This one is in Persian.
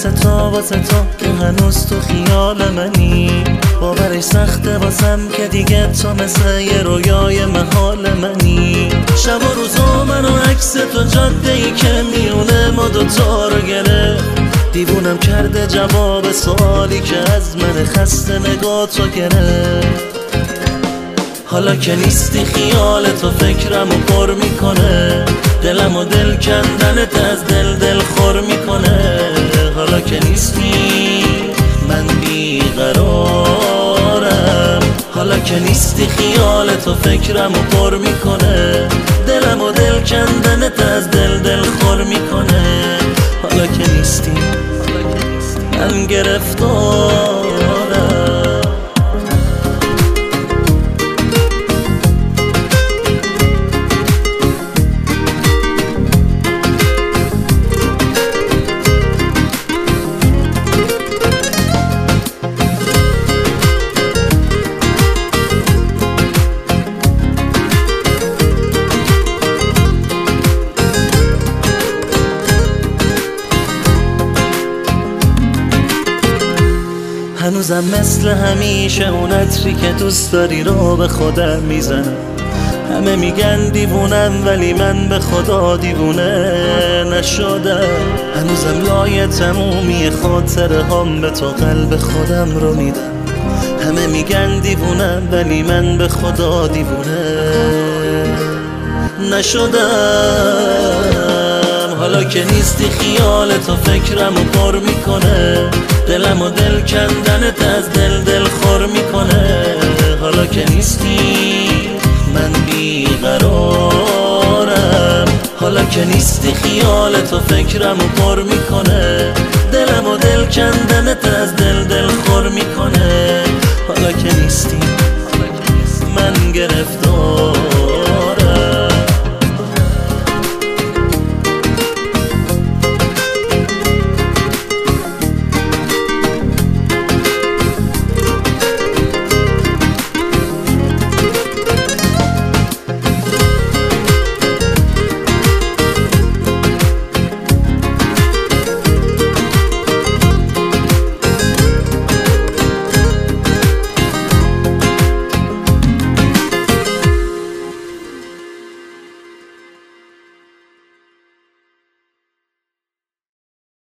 واسه تو که هنوز تو خیال منی. باورش سخته واسم که دیگه تو مثل یه رویای محال منی. شب و روزا من و عکس تو جاده ای که میونه ما دوتا رو گرفت. دیوونم کرده جواب سوالی که از من خسته نگاه تو گرفت. حالا که نیستی خیال تو فکرمو پر میکنه. دلم و دل کندنت از دل خور میکنه. حالا که نیستی من بیقرارم. حالا که نیستی خیال تو فکرمو پر میکنه. دلم و دل کندنت از دل خور میکنه. حالا که نیستی من گرفتارم. هنوزم مثل همیشه اون عطری که دوست داری رو به خودم میزنم. همه میگن دیوونم ولی من به خدا دیوونه نشدم. هنوزم لای تمومی خاطره هم به تو قلب خودم رو میدم. همه میگن دیوونم ولی من به خدا دیوونه نشدم. حالا که نیستی خیال تو فکرمو پر میکنه. دلم و دل کندنت از دل خور میکنه. حالا که نیستی من بیقرارم. حالا که نیستی خیال تو فکرمو پر میکنه. دلم و دل کندنت از دل خور میکنه.